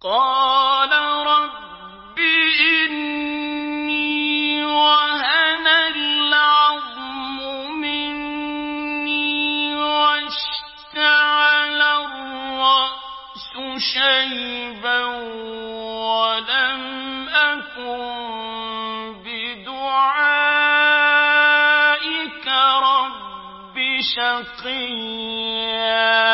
قَالَ رَبِّ إِنِّي وَهَنَ الْعَظْمُ مِنِّي وَاشْتَعَلَ الرَّأْسُ شَيْبًا وَلَمْ أَكُن بدعائك رب شقيا